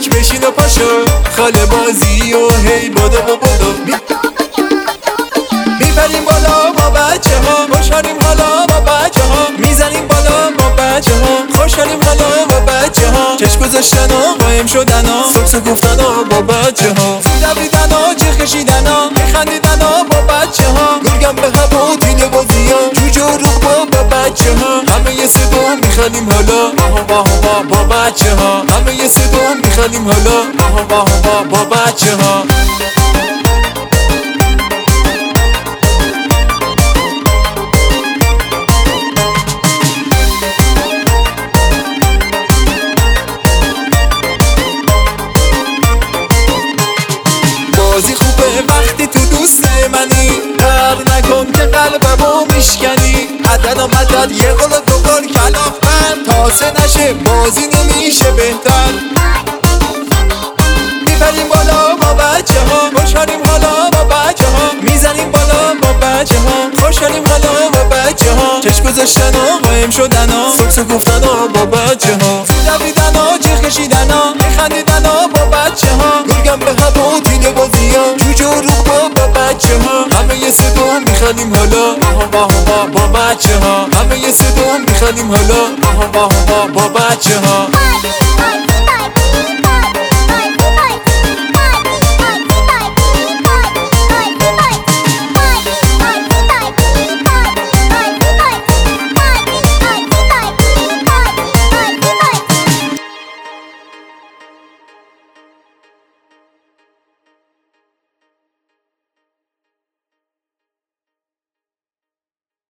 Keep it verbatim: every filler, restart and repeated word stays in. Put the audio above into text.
تک بشین و پاشو خاله بازی و هی بدو و بدو میبریم بالا با بچه ها، خوشحالیم حالا با بچه ها. میزنیم بالا با بچه ها، خوشحالیم حالا با بچه ها. چشم گذاشتن و قایم شدن ها، سکسو گفتن ها با بچه ها. دویدن ها، جیغ کشیدن ها، میخندیدن ها با بچه ها. گرگم به هوا تیله بازی ها، جوجه و روح با با بچه ها. همه یه صدا میخندیم حالا آها با با با بچه ها. همه یه صدا میخندیم حالا آها با با با بچه ها. بازی خوبه وقتی تو دوست منی، قهر نکن که قلبمو میشکنی. عدد و مدد یه قول و دو قول کلاف بند، تاسه نشه بازی نمیشه بهتر. میبریم بالا با بچه ها، خوشحالیم حالا با بچه ها. میزنیم بالا با بچه ها، خوشحالیم حالا با بچه ها. چشم گذاشتن و قایم شدن ها، سکسو گفتن ها با بچه ها. دویدن ها، جیغ کشیدن ها، میخندیدن ها با بچه ها. گرگم به هوا تیله بازی ها، جوجه و روح با با بچه ها. همه یه صدا میخندیم حالا آها با با با بچه ها. همه یه صدا میخندیم حالا آها با با با بچه ها.